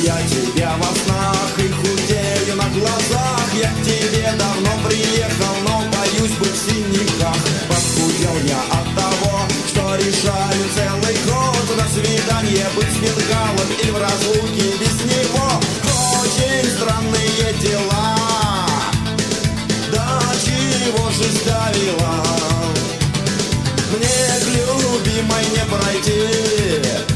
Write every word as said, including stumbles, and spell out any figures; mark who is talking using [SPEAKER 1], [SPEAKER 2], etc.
[SPEAKER 1] я тебя во снах и худею на глазах. Я к тебе давно приехал, но боюсь быть в синяках. Похудел я от того, что решаю целый год на свидание быть с бенгалом или в разлуке без него. Очень странные дела, до чего же сдавила. Мне к любимой не пройти,